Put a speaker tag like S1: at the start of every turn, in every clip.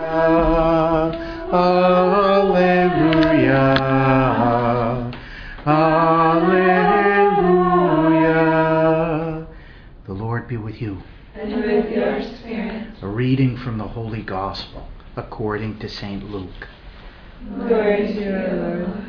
S1: Alleluia. Alleluia. The Lord be with you.
S2: And with your spirit.
S1: A reading from the Holy Gospel according to St. Luke.
S2: Glory to you, Lord.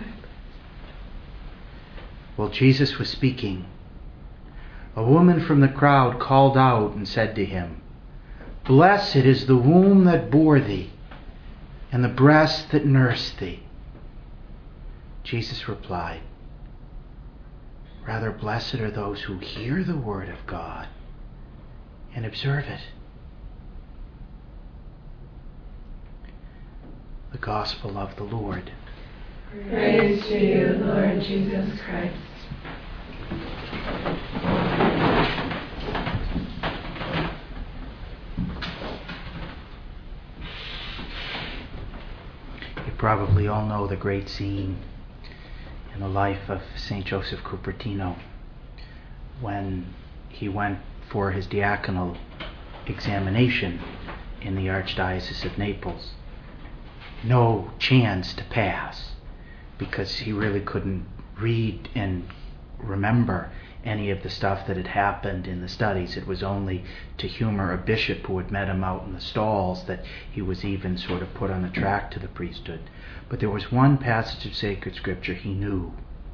S1: While Jesus was speaking, a woman from the crowd called out and said to him, "Blessed is the womb that bore thee, and the breast that nursed thee." Jesus replied, "Rather, blessed are those who hear the word of God and observe it." The Gospel of the Lord.
S2: Praise to you, Lord Jesus Christ.
S1: You probably all know the great scene in the life of St. Joseph Cupertino when he went for his diaconal examination in the Archdiocese of Naples. No chance to pass, because he really couldn't read and remember any of the stuff that had happened in the studies. It was only to humor a bishop who had met him out in the stalls that he was even sort of put on the track to the priesthood. But there was one passage of sacred scripture he knew.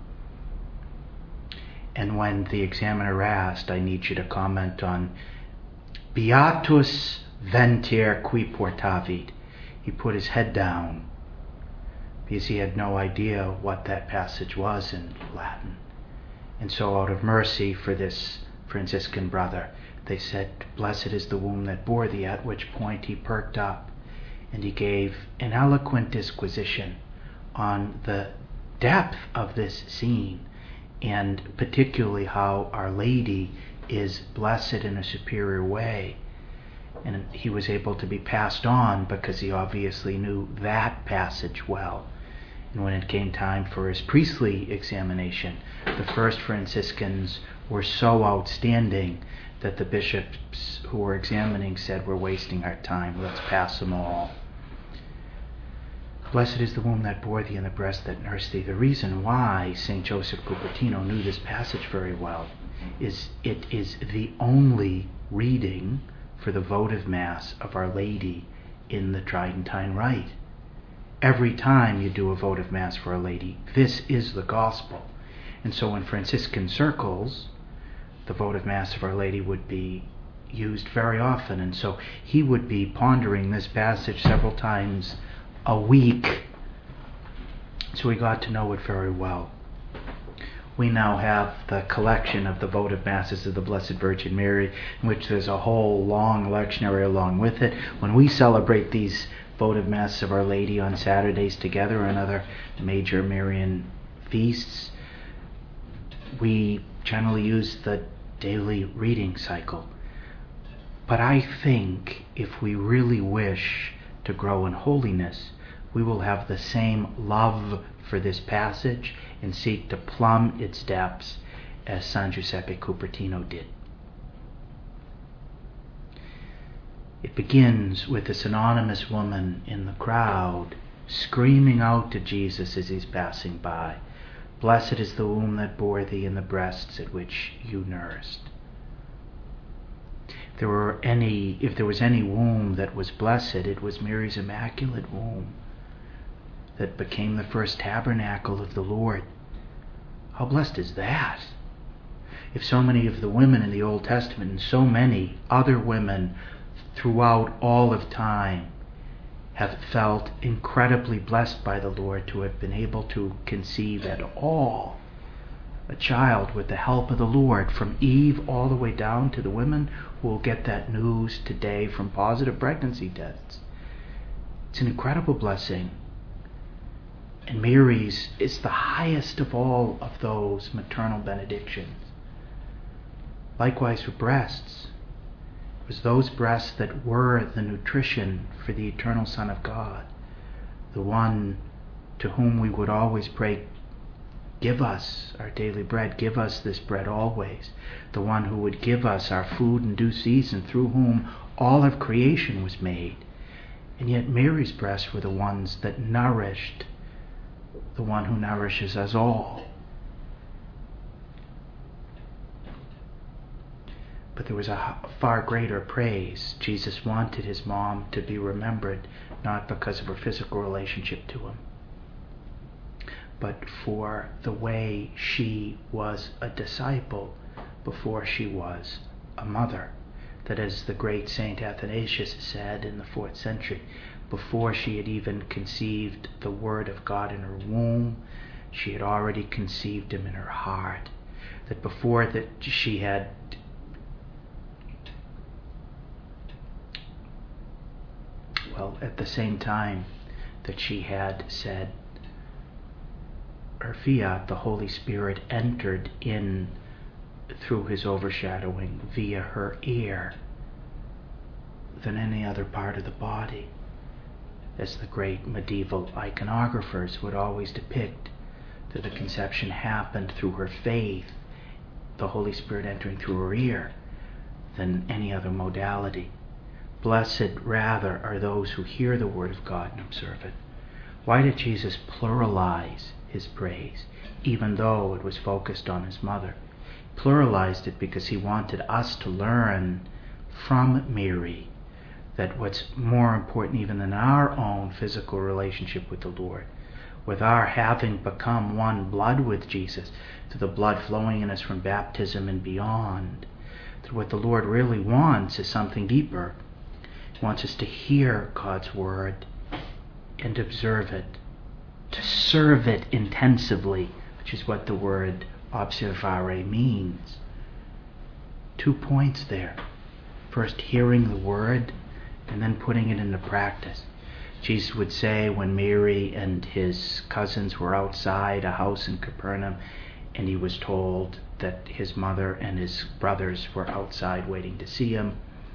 S1: And when the examiner asked, "I need you to comment on Beatus venter qui portavit," he put his head down because he had no idea what that passage was in Latin. And so out of mercy for this Franciscan brother, they said, "Blessed is the womb that bore thee," at which point he perked up and he gave an eloquent disquisition on the depth of this scene, and particularly how Our Lady is blessed in a superior way. And he was able to be passed on because he obviously knew that passage well. And when it came time for his priestly examination, the first Franciscans were so outstanding that the bishops who were examining said, "We're wasting our time, let's pass them all." Blessed is the womb that bore thee and the breast that nursed thee. The reason why St. Joseph Cupertino knew this passage very well is it is the only reading for the votive Mass of Our Lady in the Tridentine Rite. Every time you do a votive Mass for Our Lady, this is the Gospel. And so in Franciscan circles, the votive Mass of Our Lady would be used very often. And so he would be pondering this passage several times a week. So we got to know it very well. We now have the collection of the votive Masses of the Blessed Virgin Mary, in which there's a whole long lectionary along with it. When we celebrate these votive Masses of Our Lady on Saturdays together and other major Marian feasts, we generally use the daily reading cycle. But I think if we really wish to grow in holiness, we will have the same love for this passage and seek to plumb its depths as San Giuseppe Cupertino did. It begins with this anonymous woman in the crowd screaming out to Jesus as he's passing by, "Blessed is the womb that bore thee and the breasts at which you nursed." If there was any womb that was blessed, it was Mary's immaculate womb that became the first tabernacle of the Lord. How blessed is that? If so many of the women in the Old Testament and so many other women throughout all of time have felt incredibly blessed by the Lord to have been able to conceive at all a child with the help of the Lord, from Eve all the way down to the women who will get that news today from positive pregnancy tests. It's an incredible blessing. And Mary's is the highest of all of those maternal benedictions. Likewise for breasts. It was those breasts that were the nutrition for the eternal Son of God, the one to whom we would always pray, "Give us our daily bread, give us this bread always," the one who would give us our food in due season, through whom all of creation was made. And yet Mary's breasts were the ones that nourished the one who nourishes us all. But there was a far greater praise. Jesus wanted his mom to be remembered, not because of her physical relationship to him, but for the way she was a disciple before she was a mother. That, as the great Saint Athanasius said in the 4th century, before she had even conceived the Word of God in her womb, she had already conceived him in her heart. That before that she had at the same time that she had said her fiat, the Holy Spirit entered in through his overshadowing via her ear than any other part of the body, as the great medieval iconographers would always depict, that the conception happened through her faith, the Holy Spirit entering through her ear, than any other modality. Blessed rather are those who hear the word of God and observe it. Why did Jesus pluralize his praise, even though it was focused on his mother? He pluralized it because he wanted us to learn from Mary that what's more important even than our own physical relationship with the Lord, with our having become one blood with Jesus, to the blood flowing in us from baptism and beyond, that what the Lord really wants is something deeper. He wants us to hear God's word and observe it, to serve it intensively, which is what the word observare means. 2 points there. First, hearing the word, and then putting it into practice. Jesus would say when Mary and his cousins were outside a house in Capernaum, and he was told that his mother and his brothers were outside waiting to see him,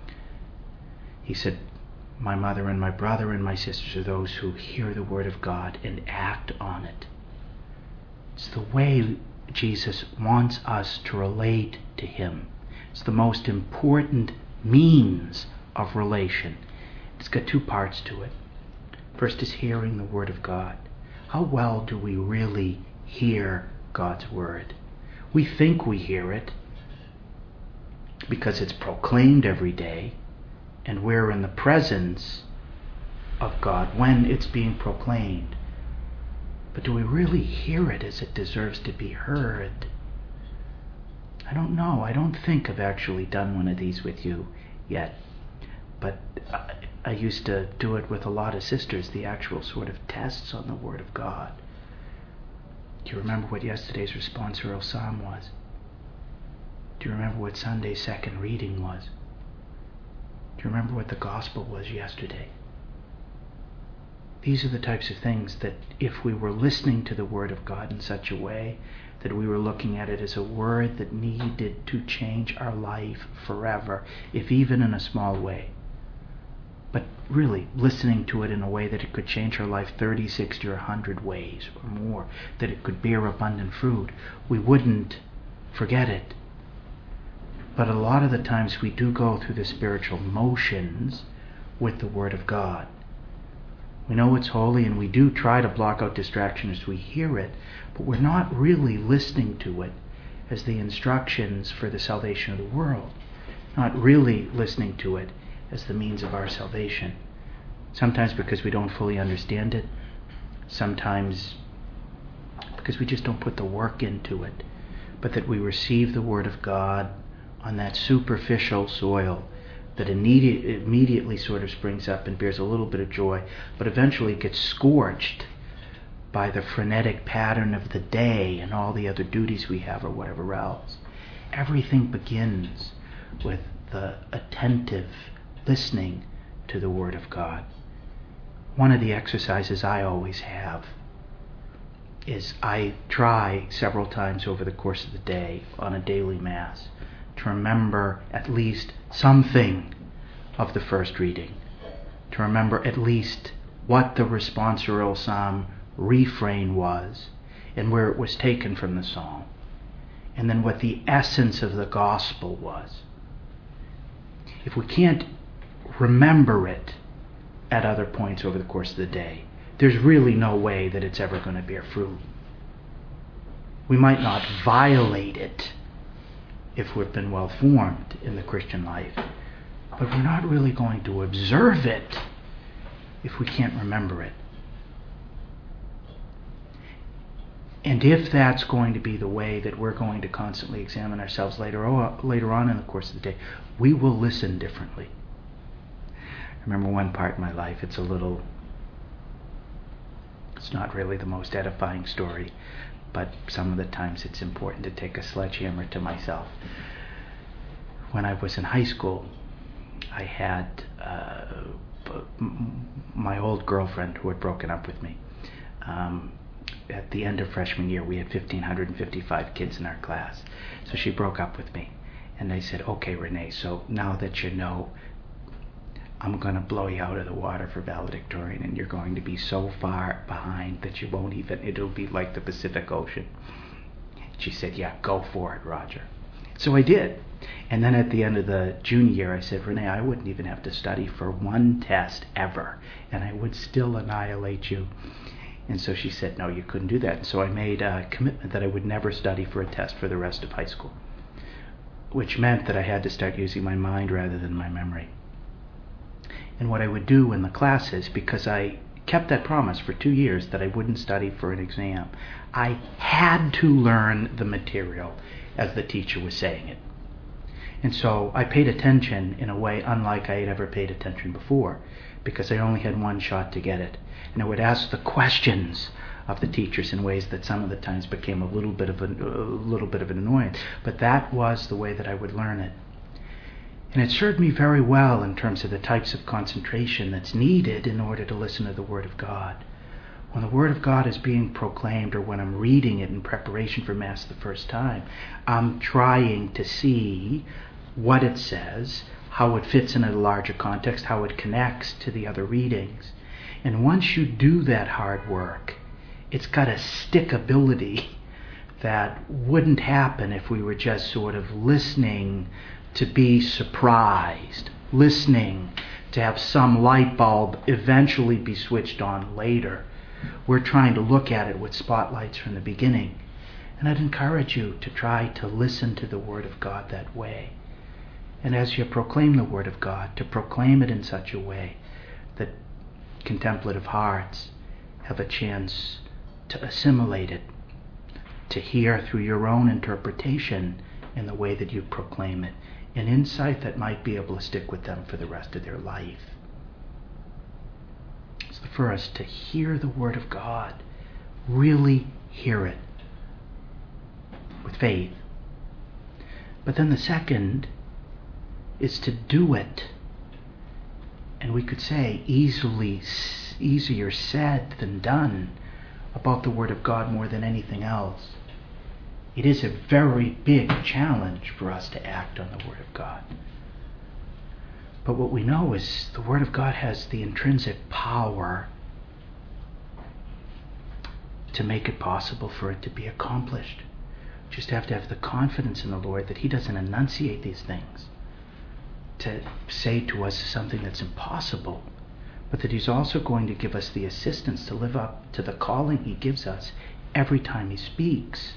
S1: he said, "My mother and my brother and my sisters are those who hear the word of God and act on it." It's the way Jesus wants us to relate to him. It's the most important means of relation. It's got 2 parts to it. First is hearing the word of God. How well do we really hear God's word? We think we hear it because it's proclaimed every day, and we're in the presence of God when it's being proclaimed. But do we really hear it as it deserves to be heard? I don't know. I don't think I've actually done one of these with you yet. But I used to do it with a lot of sisters, the actual sort of tests on the Word of God. Do you remember what yesterday's responsorial psalm was? Do you remember what Sunday's second reading was? Do you remember what the gospel was yesterday? These are the types of things that if we were listening to the Word of God in such a way that we were looking at it as a word that needed to change our life forever, if even in a small way, but really listening to it in a way that it could change our life 30, 60, or 100 ways or more, that it could bear abundant fruit, we wouldn't forget it. But a lot of the times we do go through the spiritual motions with the Word of God. We know it's holy, and we do try to block out distraction as we hear it, but we're not really listening to it as the instructions for the salvation of the world, not really listening to it as the means of our salvation. Sometimes because we don't fully understand it, sometimes because we just don't put the work into it, but that we receive the Word of God on that superficial soil that immediately sort of springs up and bears a little bit of joy, but eventually gets scorched by the frenetic pattern of the day and all the other duties we have or whatever else. Everything begins with the attentive listening to the Word of God. One of the exercises I always have is I try several times over the course of the day on a daily Mass to remember at least something of the first reading, to remember at least what the responsorial psalm refrain was and where it was taken from the psalm, and then what the essence of the gospel was. If we can't remember it, at other points over the course of the day, there's really no way that it's ever going to bear fruit. We might not violate it if we've been well formed in the Christian life, but we're not really going to observe it if we can't remember it. And if that's going to be the way that we're going to constantly examine ourselves later on in the course of the day, we will listen differently. I remember one part in my life, it's not really the most edifying story, but some of the times it's important to take a sledgehammer to myself. When I was in high school, I had my old girlfriend who had broken up with me. At the end of freshman year, we had 1,555 kids in our class. So she broke up with me. And I said, okay, Renee, so now that you know, I'm going to blow you out of the water for valedictorian, and you're going to be so far behind that you won't even, it'll be like the Pacific Ocean. She said, yeah, go for it, Roger. So I did. And then at the end of the junior year, I said, Renee, I wouldn't even have to study for one test ever, and I would still annihilate you. And so she said, no, you couldn't do that. And so I made a commitment that I would never study for a test for the rest of high school, which meant that I had to start using my mind rather than my memory. And what I would do in the classes, because I kept that promise for 2 years that I wouldn't study for an exam, I had to learn the material as the teacher was saying it. And so I paid attention in a way unlike I had ever paid attention before, because I only had one shot to get it. And I would ask the questions of the teachers in ways that some of the times became a little bit of an annoyance. But that was the way that I would learn it. And it served me very well in terms of the types of concentration that's needed in order to listen to the Word of God. When the Word of God is being proclaimed, or when I'm reading it in preparation for Mass the first time, I'm trying to see what it says, how it fits in a larger context, how it connects to the other readings. And once you do that hard work, it's got a stickability that wouldn't happen if we were just sort of listening to be surprised, listening to have some light bulb eventually be switched on later. We're trying to look at it with spotlights from the beginning. And I'd encourage you to try to listen to the Word of God that way. And as you proclaim the Word of God, to proclaim it in such a way that contemplative hearts have a chance to assimilate it, to hear through your own interpretation in the way that you proclaim it, an insight that might be able to stick with them for the rest of their life. It's the first, to hear the Word of God, really hear it with faith. But then the second is to do it. And we could say easier said than done about the Word of God more than anything else. It is a very big challenge for us to act on the Word of God. But what we know is the Word of God has the intrinsic power to make it possible for it to be accomplished. We just have to have the confidence in the Lord that He doesn't enunciate these things to say to us something that's impossible, but that He's also going to give us the assistance to live up to the calling He gives us every time He speaks.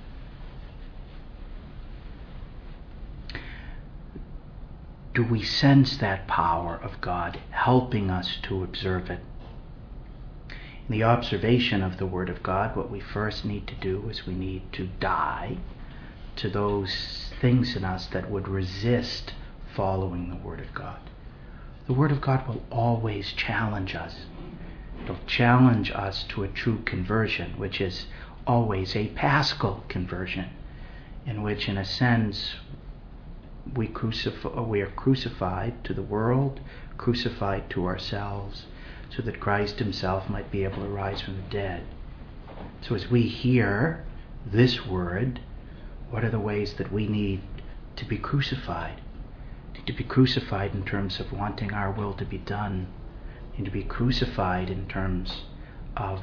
S1: Do we sense that power of God helping us to observe it? In the observation of the Word of God, what we first need to do is we need to die to those things in us that would resist following the Word of God. The Word of God will always challenge us. It'll challenge us to a true conversion, which is always a paschal conversion, in which, in a sense, we are crucified to the world, crucified to ourselves, so that Christ Himself might be able to rise from the dead. So as we hear this Word, what are the ways that we need to be crucified? To be crucified in terms of wanting our will to be done, and to be crucified in terms of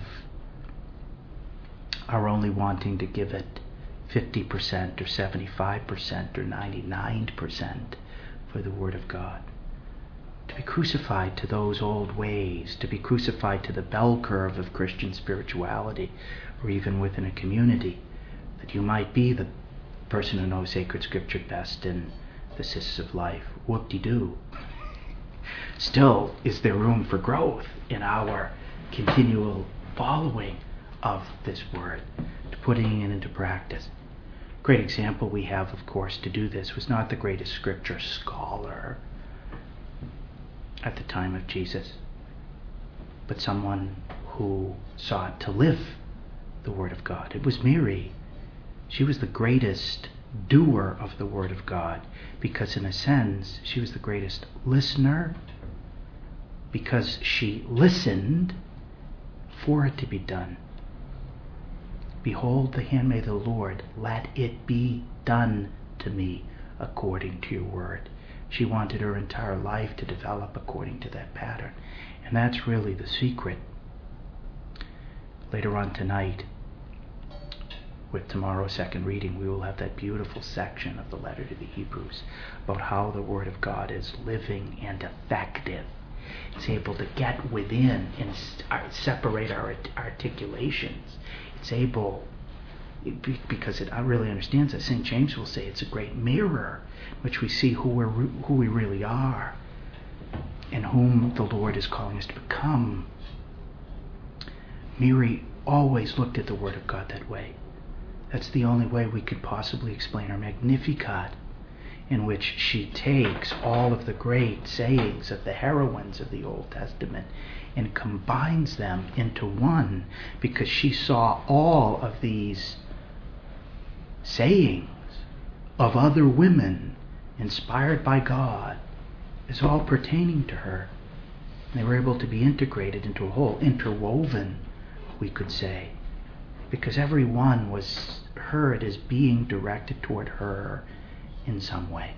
S1: our only wanting to give it 50% or 75% or 99% for the Word of God. to be crucified to those old ways, to be crucified to the bell curve of Christian spirituality, or even within a community, that you might be the person who knows sacred scripture best in the cysts of life. Whoop-de-doo. Still, is there room for growth in our continual following of this word, to putting it into practice? Great example we have, of course, to do this was not the greatest scripture scholar at the time of Jesus, but someone who sought to live the Word of God. It was Mary. She was the greatest doer of the Word of God, because in a sense she was the greatest listener, because she listened for it to be done. Behold the handmaid of the Lord, let it be done to me according to your word. She wanted her entire life to develop according to that pattern. And that's really the secret. Later on tonight, with tomorrow's second reading, we will have that beautiful section of the letter to the Hebrews about how the Word of God is living and effective. It's able to get within and separate our articulations. It's able, because it really understands that. St. James will say it's a great mirror in which we see who we really are and whom the Lord is calling us to become. Mary always looked at the Word of God that way. That's the only way we could possibly explain our Magnificat, in which she takes all of the great sayings of the heroines of the Old Testament and combines them into one, because she saw all of these sayings of other women inspired by God as all pertaining to her. And they were able to be integrated into a whole, interwoven, we could say, because every one was heard as being directed toward her in some way.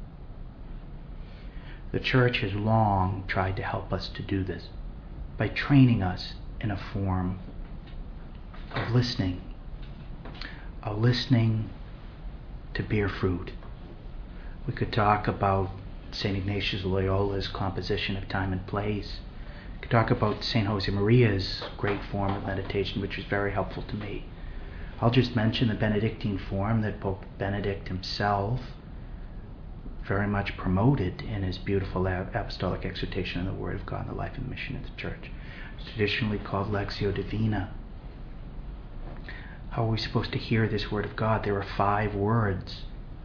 S1: The Church has long tried to help us to do this by training us in a form of listening to bear fruit. We could talk about St. Ignatius of Loyola's composition of time and place. We could talk about St. Josemaría's great form of meditation, which was very helpful to me. I'll just mention the Benedictine form that Pope Benedict himself very much promoted in his beautiful apostolic exhortation on the Word of God and the life and mission of the Church. It's traditionally called Lectio Divina. How are we supposed to hear this Word of God? There are 5 words.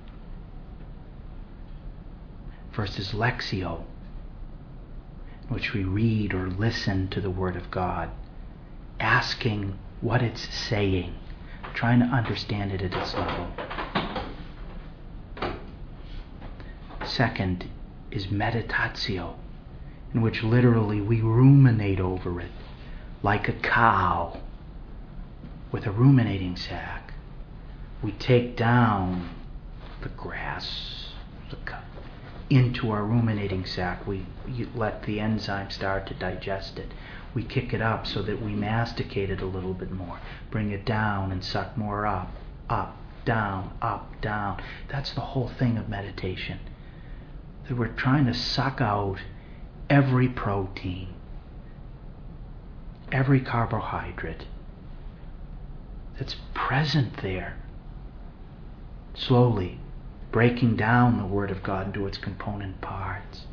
S1: First is Lectio, in which we read or listen to the Word of God, asking what it's saying, trying to understand it at its level. Second is meditatio, in which literally we ruminate over it, like a cow with a ruminating sack. We take down the grass into our ruminating sack. We let the enzyme start to digest it. We kick it up so that we masticate it a little bit more, bring it down and suck more up, down, up, down. That's the whole thing of meditation. That we're trying to suck out every protein, every carbohydrate that's present there, slowly breaking down the Word of God into its component parts.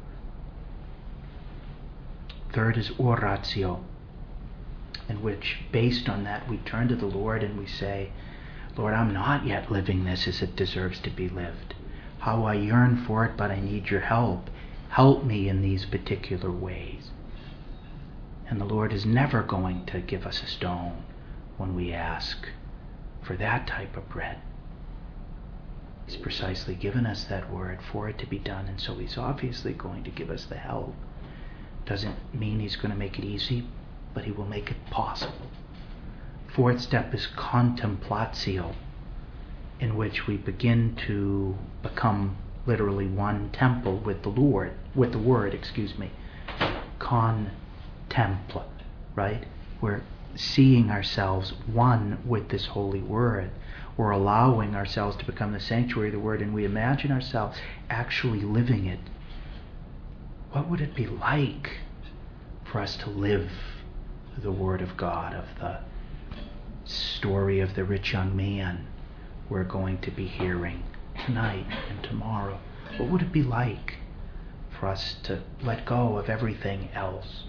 S1: Third is oratio, in which, based on that, we turn to the Lord and we say, Lord, I'm not yet living this as it deserves to be lived. How I yearn for it, but I need your help. Help me in these particular ways. And the Lord is never going to give us a stone when we ask for that type of bread. He's precisely given us that word for it to be done, and so He's obviously going to give us the help. Doesn't mean He's going to make it easy, but He will make it possible. Fourth step is contemplatio, in which we begin to become literally one temple with the Lord, with the Word, Contempla, right? We're seeing ourselves one with this holy Word. We're allowing ourselves to become the sanctuary of the Word, and we imagine ourselves actually living it. What would it be like for us to live the Word of God, of the story of the rich young man we're going to be hearing tonight and tomorrow? What would it be like for us to let go of everything else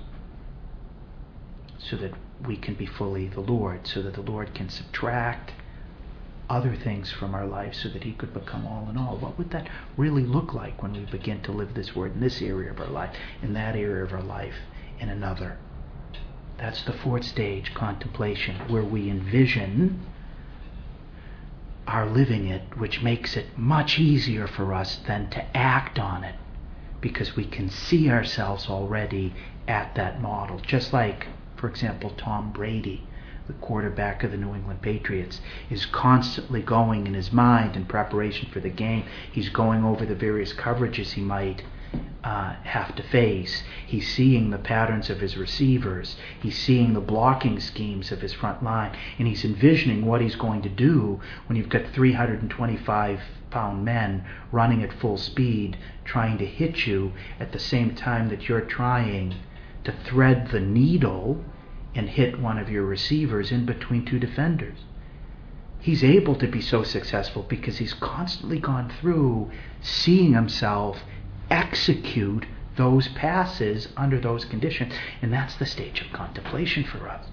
S1: so that we can be fully the Lord, so that the Lord can subtract other things from our life so that He could become all in all? What would that really look like when we begin to live this Word in this area of our life, in that area of our life, in another? That's the fourth stage, contemplation, where we envision our living it, which makes it much easier for us than to act on it, because we can see ourselves already at that model. Just like, for example, Tom Brady, the quarterback of the New England Patriots, is constantly going in his mind in preparation for the game. He's going over the various coverages he might have to face. He's seeing the patterns of his receivers. He's seeing the blocking schemes of his front line. And he's envisioning what he's going to do when you've got 325-pound men running at full speed, trying to hit you at the same time that you're trying to thread the needle and hit one of your receivers in between two defenders. He's able to be so successful because he's constantly gone through seeing himself execute those passes under those conditions. And that's the stage of contemplation for us,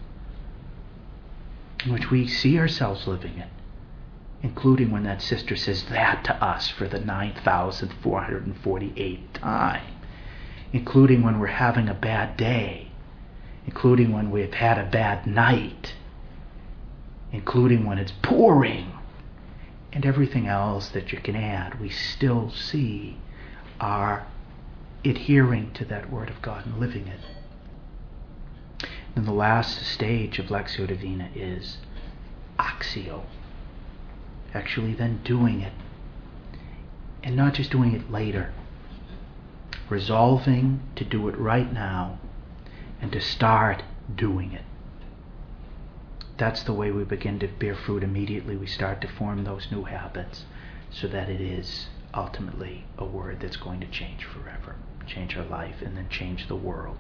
S1: in which we see ourselves living it, including when that sister says that to us for the 9,448th time, including when we're having a bad day, including when we've had a bad night, including when it's pouring, and everything else that you can add. We still see our adhering to that Word of God and living it. And the last stage of Lectio Divina is Actio, actually then doing it, and not just doing it later, resolving to do it right now and to start doing it. That's the way we begin to bear fruit immediately. We start to form those new habits so that it is ultimately a word that's going to change forever, change our life, and then change the world.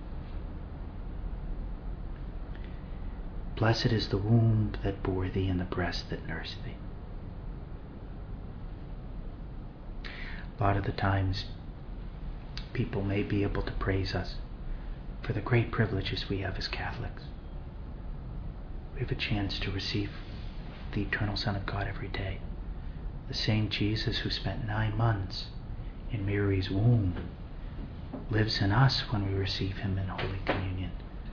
S1: Blessed is the womb that bore thee and the breast that nursed thee. A lot of the times people may be able to praise us for the great privileges we have as Catholics. We have a chance to receive the eternal Son of God every day. The same Jesus who spent 9 months in Mary's womb lives in us when we receive Him in Holy Communion.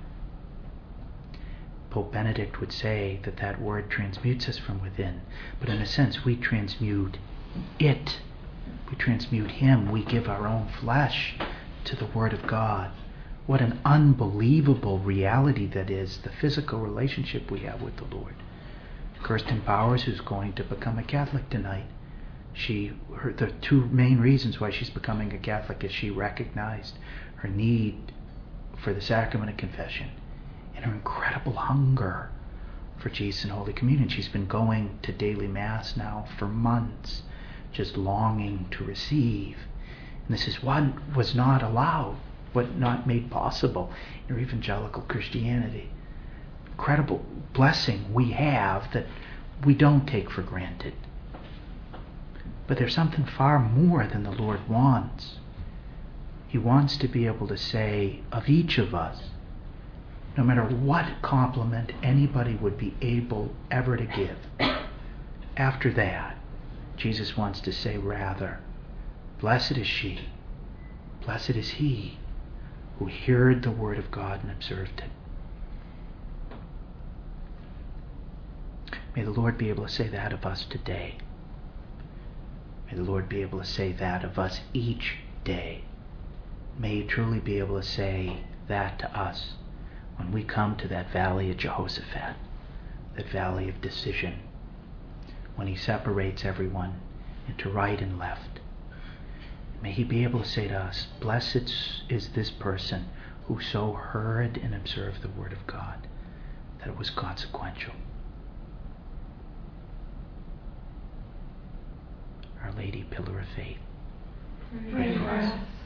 S1: Pope Benedict would say that that word transmutes us from within, but in a sense we transmute it. We transmute Him. We give our own flesh to the Word of God. What an unbelievable reality that is, the physical relationship we have with the Lord. Kirsten Powers, who's going to become a Catholic tonight, the two main reasons why she's becoming a Catholic is she recognized her need for the sacrament of confession and her incredible hunger for Jesus and Holy Communion. She's been going to daily Mass now for months, just longing to receive. And this is what was not allowed, what not made possible in evangelical Christianity. Incredible blessing we have that we don't take for granted. But there's something far more than the Lord wants. He wants to be able to say of each of us, no matter what compliment anybody would be able ever to give, after that, Jesus wants to say rather, blessed is she, blessed is he who heard the word of God and observed it. May the Lord be able to say that of us today. May the Lord be able to say that of us each day. May He truly be able to say that to us when we come to that valley of Jehoshaphat, that valley of decision, when He separates everyone into right and left. May He be able to say to us, blessed is this person who so heard and observed the Word of God that it was consequential. Our Lady, Pillar of Faith,
S2: Pray for us.